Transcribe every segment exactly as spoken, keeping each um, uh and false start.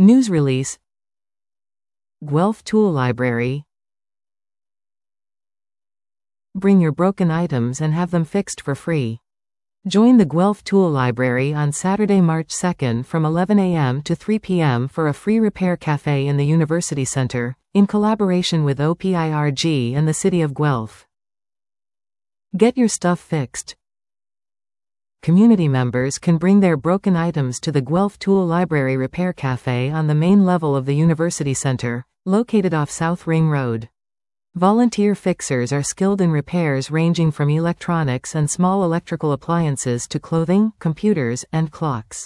News release. Guelph Tool Library. Bring your broken items and have them fixed for free. Join the Guelph Tool Library on Saturday, March second from eleven a m to three p m for a free repair cafe in the University Center, in collaboration with O P I R G and the City of Guelph. Get your stuff fixed. Community members can bring their broken items to the Guelph Tool Library Repair Cafe on the main level of the University Center, located off South Ring Road. Volunteer fixers are skilled in repairs ranging from electronics and small electrical appliances to clothing, computers, and clocks.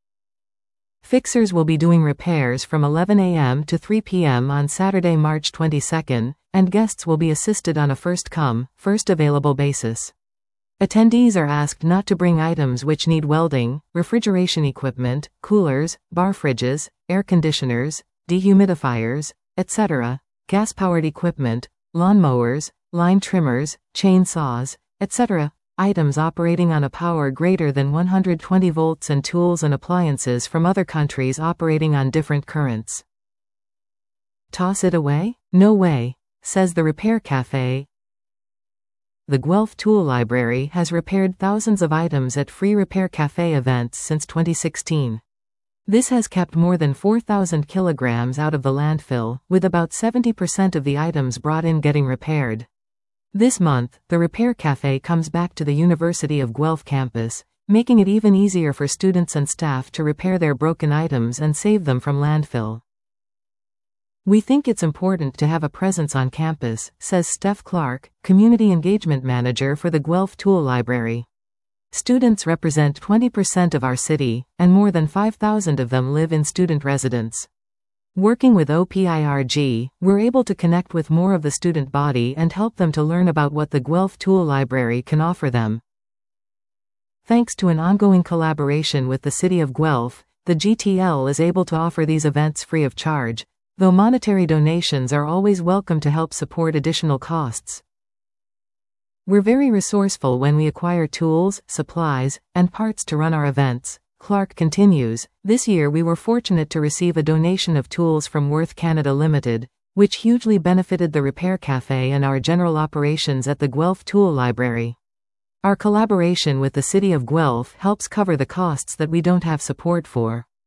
Fixers will be doing repairs from eleven a m to three p m on Saturday, March twenty-second, and guests will be assisted on a first-come, first-available basis. Attendees are asked not to bring items which need welding, refrigeration equipment, coolers, bar fridges, air conditioners, dehumidifiers, et cetera, gas-powered equipment, lawnmowers, line trimmers, chainsaws, et cetera, items operating on a power greater than one hundred twenty volts, and tools and appliances from other countries operating on different currents. Toss it away? No way, says the Repair Cafe. The Guelph Tool Library has repaired thousands of items at free Repair Cafe events since twenty sixteen. This has kept more than four thousand kilograms out of the landfill, with about seventy percent of the items brought in getting repaired. This month, the Repair Cafe comes back to the University of Guelph campus, making it even easier for students and staff to repair their broken items and save them from landfill. We think it's important to have a presence on campus, says Steph Clark, Community Engagement Manager for the Guelph Tool Library. Students represent twenty percent of our city, and more than five thousand of them live in student residence. Working with O P I R G, we're able to connect with more of the student body and help them to learn about what the Guelph Tool Library can offer them. Thanks to an ongoing collaboration with the City of Guelph, the G T L is able to offer these events free of charge, though monetary donations are always welcome to help support additional costs. We're very resourceful when we acquire tools, supplies, and parts to run our events, Clark continues. This year we were fortunate to receive a donation of tools from Worth Canada Limited, which hugely benefited the Repair Cafe and our general operations at the Guelph Tool Library. Our collaboration with the City of Guelph helps cover the costs that we don't have support for.